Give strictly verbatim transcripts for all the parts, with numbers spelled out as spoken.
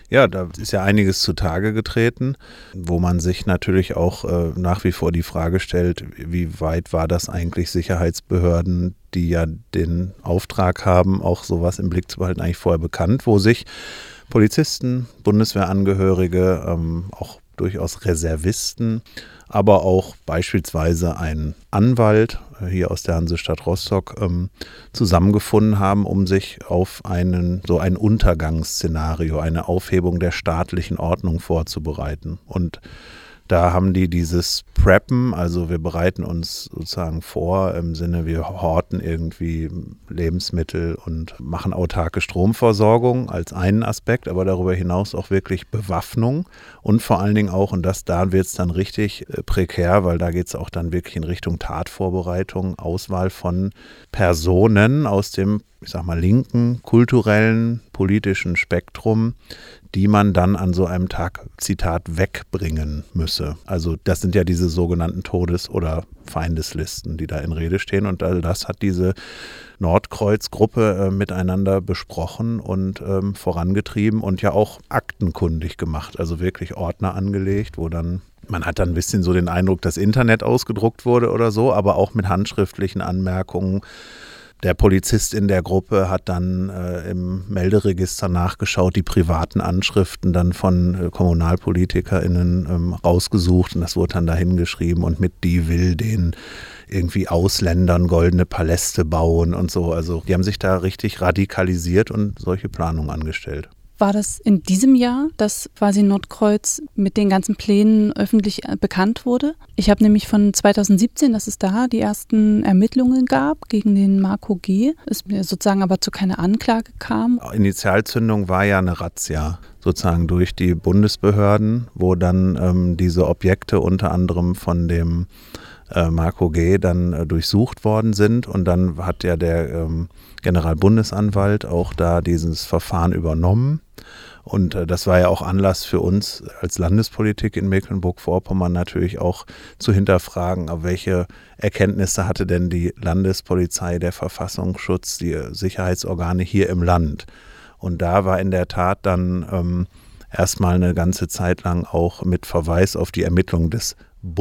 Ja, da ist ja einiges zutage getreten, wo man sich natürlich auch äh, nach wie vor die Frage stellt, wie weit war das eigentlich Sicherheitsbehörden, die ja den Auftrag haben, auch sowas im Blick zu behalten, eigentlich vorher bekannt, wo sich Polizisten, Bundeswehrangehörige, ähm, auch durchaus Reservisten, aber auch beispielsweise ein Anwalt äh, hier aus der Hansestadt Rostock ähm, zusammengefunden haben, um sich auf einen so ein Untergangsszenario, eine Aufhebung der staatlichen Ordnung vorzubereiten. Und da haben die dieses Preppen, also wir bereiten uns sozusagen vor im Sinne, wir horten irgendwie Lebensmittel und machen autarke Stromversorgung als einen Aspekt, aber darüber hinaus auch wirklich Bewaffnung und vor allen Dingen auch, und das da wird es dann richtig äh, prekär, weil da geht es auch dann wirklich in Richtung Tatvorbereitung, Auswahl von Personen aus dem, ich sag mal, linken, kulturellen, politischen Spektrum, die man dann an so einem Tag, Zitat, wegbringen müsse. Also das sind ja diese sogenannten Todes- oder Feindeslisten, die da in Rede stehen. Und all das hat diese Nordkreuz-Gruppe äh, miteinander besprochen und ähm, vorangetrieben und ja auch aktenkundig gemacht. Also wirklich Ordner angelegt, wo dann, man hat dann ein bisschen so den Eindruck, dass Internet ausgedruckt wurde oder so, aber auch mit handschriftlichen Anmerkungen. Der Polizist in der Gruppe hat dann äh, im Melderegister nachgeschaut, die privaten Anschriften dann von äh, KommunalpolitikerInnen ähm, rausgesucht und das wurde dann dahin geschrieben und mit die will den irgendwie Ausländern goldene Paläste bauen und so. Also die haben sich da richtig radikalisiert und solche Planungen angestellt. War das in diesem Jahr, dass quasi Nordkreuz mit den ganzen Plänen öffentlich bekannt wurde? Ich habe nämlich von zweitausendsiebzehn, dass es da die ersten Ermittlungen gab gegen den Marco G., es sozusagen aber zu keiner Anklage kam. Initialzündung war ja eine Razzia sozusagen durch die Bundesbehörden, wo dann ähm, diese Objekte unter anderem von dem äh, Marco G. dann äh, durchsucht worden sind und dann hat ja der ähm, Generalbundesanwalt auch da dieses Verfahren übernommen. Und äh, das war ja auch Anlass für uns als Landespolitik in Mecklenburg-Vorpommern natürlich auch zu hinterfragen, auf welche Erkenntnisse hatte denn die Landespolizei, der Verfassungsschutz, die Sicherheitsorgane hier im Land. Und da war in der Tat dann ähm, erstmal eine ganze Zeit lang auch mit Verweis auf die Ermittlung des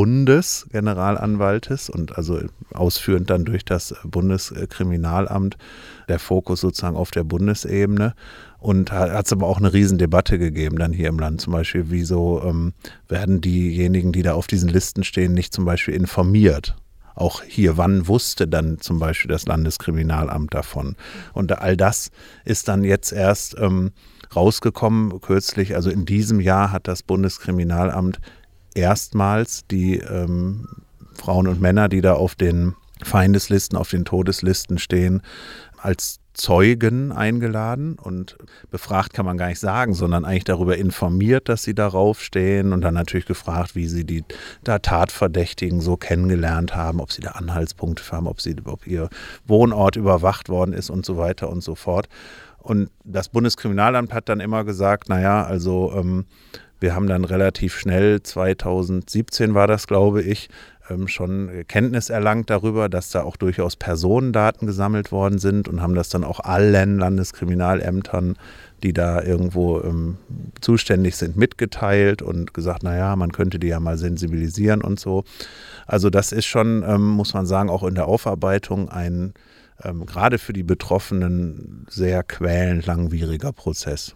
Bundesgeneralanwaltes und also ausführend dann durch das Bundeskriminalamt der Fokus sozusagen auf der Bundesebene. Und hat es aber auch eine Riesendebatte gegeben dann hier im Land. Zum Beispiel, wieso ähm, werden diejenigen, die da auf diesen Listen stehen, nicht zum Beispiel informiert? Auch hier, wann wusste dann zum Beispiel das Landeskriminalamt davon? Und all das ist dann jetzt erst ähm, rausgekommen, kürzlich, also in diesem Jahr hat das Bundeskriminalamt erstmals die ähm, Frauen und Männer, die da auf den Feindeslisten, auf den Todeslisten stehen, als Zeugen eingeladen und befragt kann man gar nicht sagen, sondern eigentlich darüber informiert, dass sie darauf stehen und dann natürlich gefragt, wie sie die da Tatverdächtigen so kennengelernt haben, ob sie da Anhaltspunkte haben, ob, sie, ob ihr Wohnort überwacht worden ist und so weiter und so fort. Und das Bundeskriminalamt hat dann immer gesagt, naja, also ähm, wir haben dann relativ schnell, zweitausendsiebzehn war das, glaube ich, ähm, schon Kenntnis erlangt darüber, dass da auch durchaus Personendaten gesammelt worden sind und haben das dann auch allen Landeskriminalämtern, die da irgendwo ähm, zuständig sind, mitgeteilt und gesagt, naja, man könnte die ja mal sensibilisieren und so. Also das ist schon, ähm, muss man sagen, auch in der Aufarbeitung ein ähm, gerade für die Betroffenen sehr quälend langwieriger Prozess.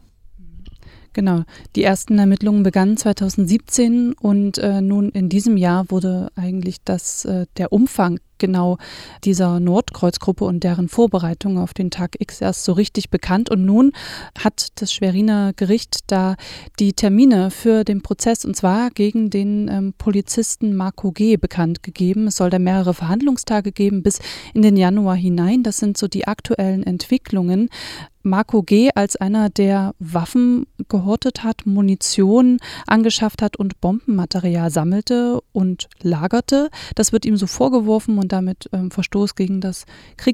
Genau, die ersten Ermittlungen begannen zweitausendsiebzehn und äh, nun in diesem Jahr wurde eigentlich das, äh, der Umfang genau dieser Nordkreuz-Gruppe und deren Vorbereitung auf den Tag X erst so richtig bekannt. Und nun hat das Schweriner Gericht da die Termine für den Prozess, und zwar gegen den ähm, Polizisten Marco G. bekannt gegeben. Es soll da mehrere Verhandlungstage geben bis in den Januar hinein. Das sind so die aktuellen Entwicklungen. Marco G. als einer, der Waffen gehortet hat, Munition angeschafft hat und Bombenmaterial sammelte und lagerte. Das wird ihm so vorgeworfen und damit ähm, Verstoß gegen das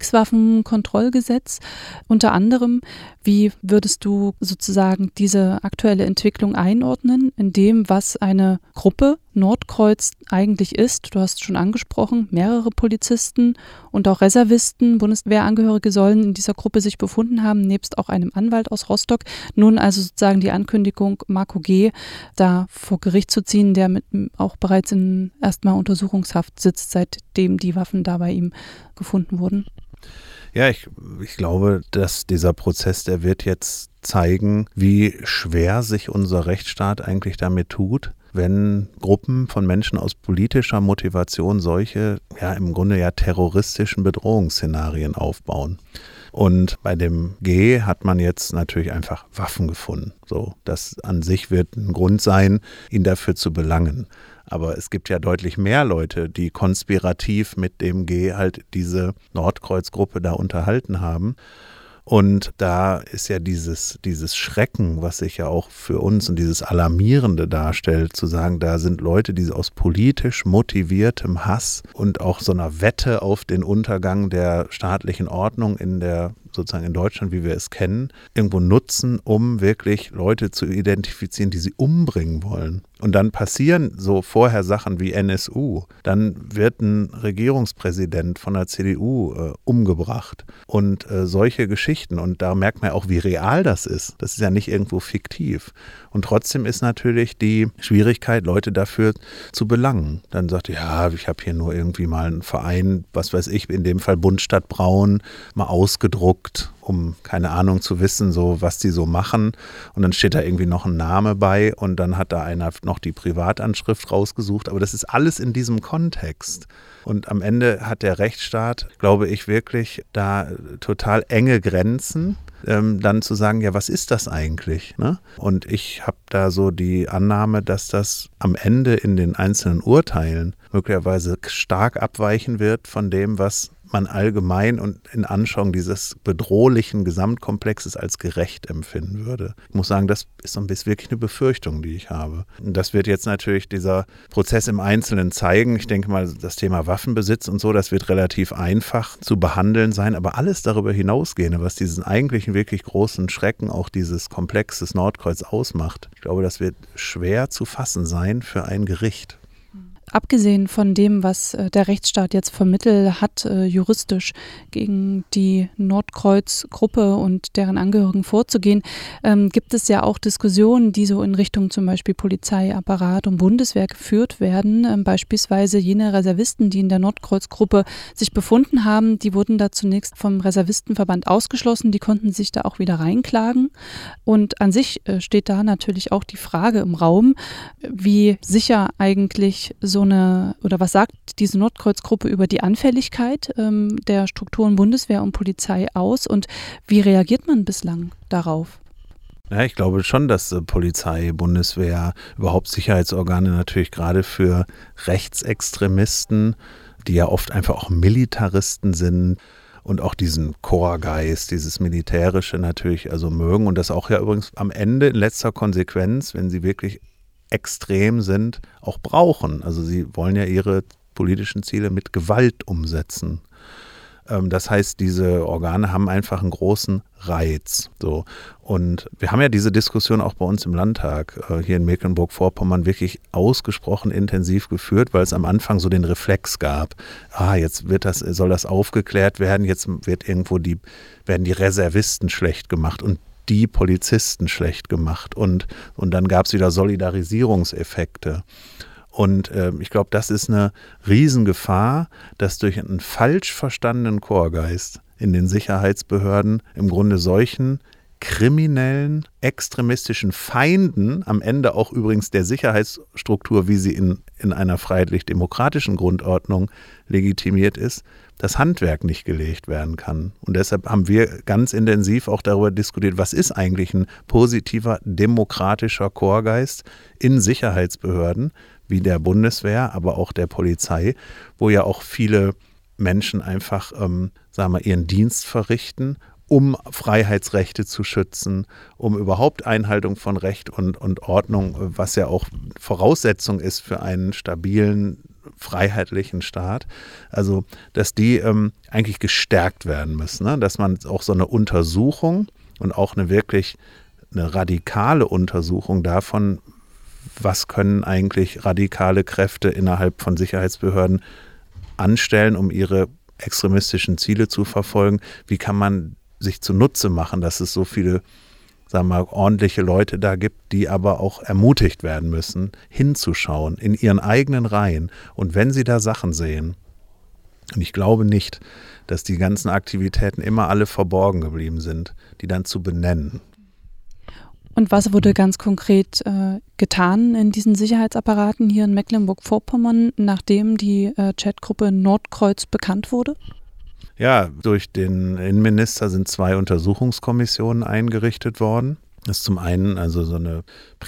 Kriegswaffenkontrollgesetz. Unter anderem, wie würdest du sozusagen diese aktuelle Entwicklung einordnen in dem, was eine Gruppe Nordkreuz eigentlich ist. Du hast schon angesprochen, mehrere Polizisten und auch Reservisten, Bundeswehrangehörige sollen in dieser Gruppe sich befunden haben, nebst auch einem Anwalt aus Rostock. Nun also sozusagen die Ankündigung, Marco G. da vor Gericht zu ziehen, der mit auch bereits in erstmal Untersuchungshaft sitzt, seitdem die Waffen da bei ihm gefunden wurden. Ja, ich, ich glaube, dass dieser Prozess, der wird jetzt zeigen, wie schwer sich unser Rechtsstaat eigentlich damit tut, wenn Gruppen von Menschen aus politischer Motivation solche, ja im Grunde ja terroristischen Bedrohungsszenarien aufbauen. Und bei dem G hat man jetzt natürlich einfach Waffen gefunden. So, das an sich wird ein Grund sein, ihn dafür zu belangen. Aber es gibt ja deutlich mehr Leute, die konspirativ mit dem G halt diese Nordkreuz-Gruppe da unterhalten haben. Und da ist ja dieses, dieses Schrecken, was sich ja auch für uns und dieses Alarmierende darstellt, zu sagen, da sind Leute, die aus politisch motiviertem Hass und auch so einer Wette auf den Untergang der staatlichen Ordnung in der sozusagen in Deutschland, wie wir es kennen, irgendwo nutzen, um wirklich Leute zu identifizieren, die sie umbringen wollen. Und dann passieren so vorher Sachen wie N S U. Dann wird ein Regierungspräsident von der C D U äh, umgebracht und äh, solche Geschichten. Und da merkt man ja auch, wie real das ist. Das ist ja nicht irgendwo fiktiv. Und trotzdem ist natürlich die Schwierigkeit, Leute dafür zu belangen. Dann sagt, ja, ich habe hier nur irgendwie mal einen Verein, was weiß ich, in dem Fall Bund Stadt Braun, mal ausgedruckt, um, keine Ahnung, zu wissen, so was die so machen. Und dann steht da irgendwie noch ein Name bei und dann hat da einer noch die Privatanschrift rausgesucht. Aber das ist alles in diesem Kontext. Und am Ende hat der Rechtsstaat, glaube ich, wirklich da total enge Grenzen, ähm, dann zu sagen, ja, was ist das eigentlich? Ne? Und ich habe da so die Annahme, dass das am Ende in den einzelnen Urteilen möglicherweise stark abweichen wird von dem, was man allgemein und in Anschauung dieses bedrohlichen Gesamtkomplexes als gerecht empfinden würde. Ich muss sagen, das ist so ein bisschen wirklich eine Befürchtung, die ich habe. Und das wird jetzt natürlich dieser Prozess im Einzelnen zeigen. Ich denke mal, das Thema Waffenbesitz und so, das wird relativ einfach zu behandeln sein. Aber alles darüber hinausgehende, was diesen eigentlichen wirklich großen Schrecken, auch dieses Komplex des Nordkreuz ausmacht, ich glaube, das wird schwer zu fassen sein für ein Gericht. Abgesehen von dem, was der Rechtsstaat jetzt vom Mittel hat, äh, juristisch gegen die Nordkreuz-Gruppe und deren Angehörigen vorzugehen, ähm, gibt es ja auch Diskussionen, die so in Richtung zum Beispiel Polizei, Apparat und Bundeswehr geführt werden. Ähm, beispielsweise jene Reservisten, die in der Nordkreuz-Gruppe sich befunden haben, die wurden da zunächst vom Reservistenverband ausgeschlossen, die konnten sich da auch wieder reinklagen. Und an sich äh, steht da natürlich auch die Frage im Raum, wie sicher eigentlich so So eine, oder was sagt diese Nordkreuz-Gruppe über die Anfälligkeit ähm, der Strukturen Bundeswehr und Polizei aus und wie reagiert man bislang darauf? Ja, ich glaube schon, dass äh, Polizei, Bundeswehr, überhaupt Sicherheitsorgane natürlich gerade für Rechtsextremisten, die ja oft einfach auch Militaristen sind und auch diesen Chorgeist, dieses Militärische natürlich also mögen und das auch ja übrigens am Ende in letzter Konsequenz, wenn sie wirklich extrem sind, auch brauchen. Also sie wollen ja ihre politischen Ziele mit Gewalt umsetzen. Ähm, das heißt, diese Organe haben einfach einen großen Reiz. So. Und wir haben ja diese Diskussion auch bei uns im Landtag äh, hier in Mecklenburg-Vorpommern wirklich ausgesprochen intensiv geführt, weil es am Anfang so den Reflex gab, ah, jetzt wird das, soll das aufgeklärt werden, jetzt wird irgendwo die, werden die Reservisten schlecht gemacht und die Polizisten schlecht gemacht und, und dann gab es wieder Solidarisierungseffekte. Und äh, ich glaube, das ist eine Riesengefahr, dass durch einen falsch verstandenen Chorgeist in den Sicherheitsbehörden im Grunde solchen kriminellen, extremistischen Feinden, am Ende auch übrigens der Sicherheitsstruktur, wie sie in, in einer freiheitlich-demokratischen Grundordnung legitimiert ist, das Handwerk nicht gelegt werden kann. Und deshalb haben wir ganz intensiv auch darüber diskutiert, was ist eigentlich ein positiver, demokratischer Chorgeist in Sicherheitsbehörden, wie der Bundeswehr, aber auch der Polizei, wo ja auch viele Menschen einfach, ähm, sagen wir, ihren Dienst verrichten, um Freiheitsrechte zu schützen, um überhaupt Einhaltung von Recht und, und Ordnung, was ja auch Voraussetzung ist für einen stabilen, freiheitlichen Staat. Also, dass die ähm, eigentlich gestärkt werden müssen, ne? Dass man auch so eine Untersuchung und auch eine wirklich eine radikale Untersuchung davon, was können eigentlich radikale Kräfte innerhalb von Sicherheitsbehörden anstellen, um ihre extremistischen Ziele zu verfolgen. Wie kann man sich zunutze machen, dass es so viele, sagen wir mal, ordentliche Leute da gibt, die aber auch ermutigt werden müssen, hinzuschauen in ihren eigenen Reihen. Und wenn sie da Sachen sehen, und ich glaube nicht, dass die ganzen Aktivitäten immer alle verborgen geblieben sind, die dann zu benennen. Und was wurde ganz konkret äh, getan in diesen Sicherheitsapparaten hier in Mecklenburg-Vorpommern, nachdem die äh, Chatgruppe Nordkreuz bekannt wurde? Ja, durch den Innenminister sind zwei Untersuchungskommissionen eingerichtet worden. Das ist zum einen also so eine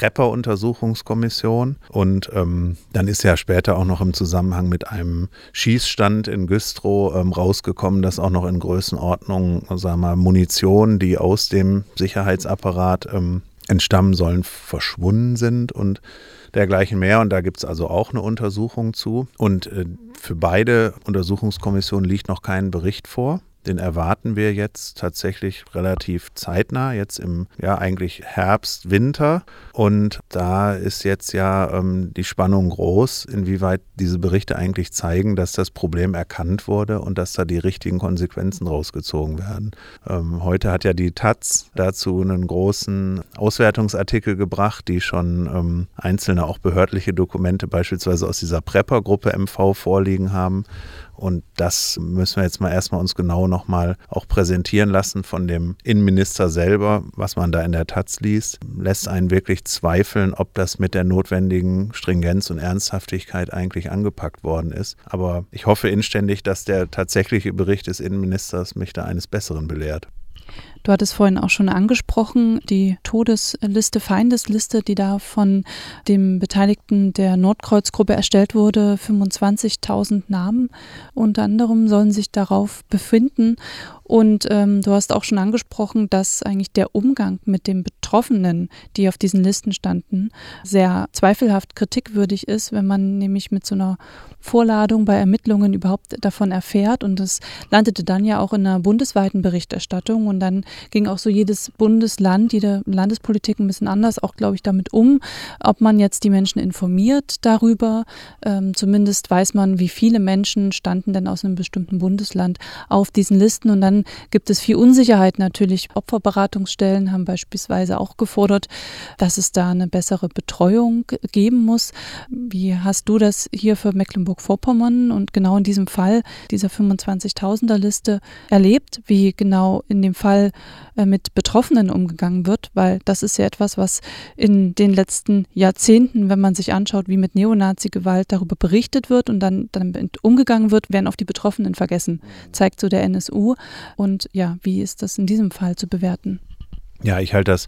Prepper-Untersuchungskommission und ähm, dann ist ja später auch noch im Zusammenhang mit einem Schießstand in Güstrow ähm, rausgekommen, dass auch noch in Größenordnung, sagen wir mal, Munition, die aus dem Sicherheitsapparat ähm, entstammen sollen, verschwunden sind und dergleichen mehr. Und da gibt es also auch eine Untersuchung zu. Und äh, für beide Untersuchungskommissionen liegt noch kein Bericht vor. Den erwarten wir jetzt tatsächlich relativ zeitnah, jetzt im, ja eigentlich Herbst, Winter. Und da ist jetzt ja ähm, die Spannung groß, inwieweit diese Berichte eigentlich zeigen, dass das Problem erkannt wurde und dass da die richtigen Konsequenzen rausgezogen werden. Ähm, heute hat ja die Taz dazu einen großen Auswertungsartikel gebracht, die schon ähm, einzelne auch behördliche Dokumente beispielsweise aus dieser Prepper-Gruppe M V vorliegen haben. Und das müssen wir jetzt mal erstmal uns genau nochmal auch präsentieren lassen von dem Innenminister selber, was man da in der Taz liest. Lässt einen wirklich zweifeln, ob das mit der notwendigen Stringenz und Ernsthaftigkeit eigentlich angepackt worden ist. Aber ich hoffe inständig, dass der tatsächliche Bericht des Innenministers mich da eines Besseren belehrt. Du hattest vorhin auch schon angesprochen, die Todesliste, Feindesliste, die da von dem Beteiligten der Nordkreuz-Gruppe erstellt wurde, fünfundzwanzigtausend Namen unter anderem sollen sich darauf befinden. Und ähm, du hast auch schon angesprochen, dass eigentlich der Umgang mit den Betroffenen, die auf diesen Listen standen, sehr zweifelhaft kritikwürdig ist, wenn man nämlich mit so einer Vorladung bei Ermittlungen überhaupt davon erfährt. Und das landete dann ja auch in einer bundesweiten Berichterstattung. Und dann ging auch so jedes Bundesland, jede Landespolitik ein bisschen anders auch, glaube ich, damit um, ob man jetzt die Menschen informiert darüber. Ähm, zumindest weiß man, wie viele Menschen standen denn aus einem bestimmten Bundesland auf diesen Listen. Und dann gibt es viel Unsicherheit natürlich. Opferberatungsstellen haben beispielsweise auch gefordert, dass es da eine bessere Betreuung geben muss. Wie hast du das hier für Mecklenburg-Vorpommern und genau in diesem Fall dieser fünfundzwanzigtausender-Liste erlebt, wie genau in dem Fall mit Betroffenen umgegangen wird? Weil das ist ja etwas, was in den letzten Jahrzehnten, wenn man sich anschaut, wie mit Neonazi-Gewalt darüber berichtet wird und dann, dann umgegangen wird, werden oft die Betroffenen vergessen, zeigt so der N S U. Und ja, wie ist das in diesem Fall zu bewerten? Ja, ich halte das,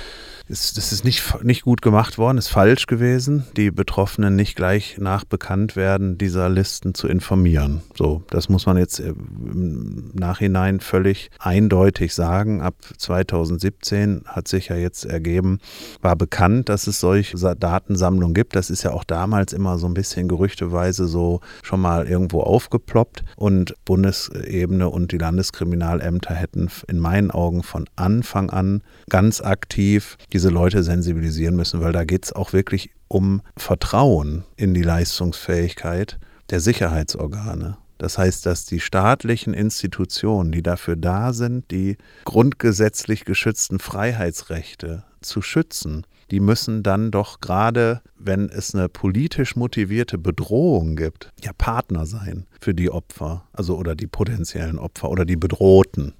ist, das ist nicht, nicht gut gemacht worden, ist falsch gewesen, die Betroffenen nicht gleich nach Bekanntwerden dieser Listen zu informieren. So, das muss man jetzt im Nachhinein völlig eindeutig sagen. Ab zweitausendsiebzehn hat sich ja jetzt ergeben, war bekannt, dass es solche Datensammlungen gibt. Das ist ja auch damals immer so ein bisschen gerüchteweise so schon mal irgendwo aufgeploppt. Und Bundesebene und die Landeskriminalämter hätten in meinen Augen von Anfang an ganz aktiv die diese Leute sensibilisieren müssen, weil da geht es auch wirklich um Vertrauen in die Leistungsfähigkeit der Sicherheitsorgane. Das heißt, dass die staatlichen Institutionen, die dafür da sind, die grundgesetzlich geschützten Freiheitsrechte zu schützen, die müssen dann doch gerade, wenn es eine politisch motivierte Bedrohung gibt, ja Partner sein für die Opfer, also oder die potenziellen Opfer oder die Bedrohten.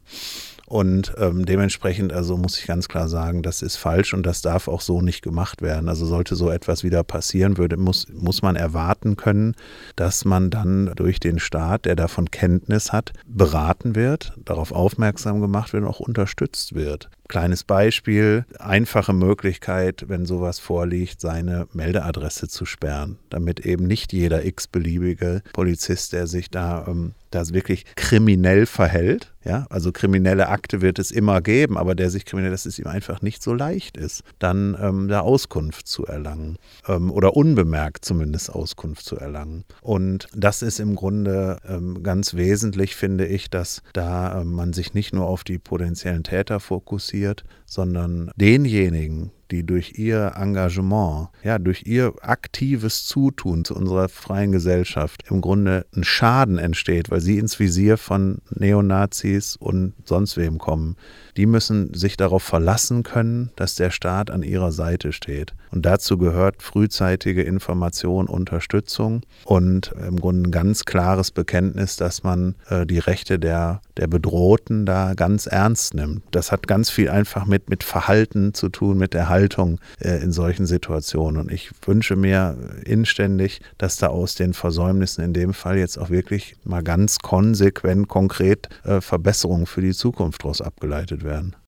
Und ähm, dementsprechend also muss ich ganz klar sagen, das ist falsch und das darf auch so nicht gemacht werden. Also sollte so etwas wieder passieren, würde, muss, muss man erwarten können, dass man dann durch den Staat, der davon Kenntnis hat, beraten wird, darauf aufmerksam gemacht wird und auch unterstützt wird. Kleines Beispiel, einfache Möglichkeit, wenn sowas vorliegt, seine Meldeadresse zu sperren, damit eben nicht jeder x-beliebige Polizist, der sich da, ähm, da wirklich kriminell verhält, ja, also kriminelle Akte wird es immer geben, aber der sich kriminell, dass es ihm einfach nicht so leicht ist, dann ähm, da Auskunft zu erlangen ähm, oder unbemerkt zumindest Auskunft zu erlangen. Und das ist im Grunde ähm, ganz wesentlich, finde ich, dass da ähm, man sich nicht nur auf die potenziellen Täter fokussiert, sondern denjenigen, die durch ihr Engagement, ja, durch ihr aktives Zutun zu unserer freien Gesellschaft im Grunde ein Schaden entsteht, weil sie ins Visier von Neonazis und sonst wem kommen, die müssen sich darauf verlassen können, dass der Staat an ihrer Seite steht. Und dazu gehört frühzeitige Information, Unterstützung und im Grunde ein ganz klares Bekenntnis, dass man äh, die Rechte der, der Bedrohten da ganz ernst nimmt. Das hat ganz viel einfach mit, mit Verhalten zu tun, mit der Haltung äh, in solchen Situationen. Und ich wünsche mir inständig, dass da aus den Versäumnissen in dem Fall jetzt auch wirklich mal ganz konsequent, konkret äh, Verbesserungen für die Zukunft daraus abgeleitet werden.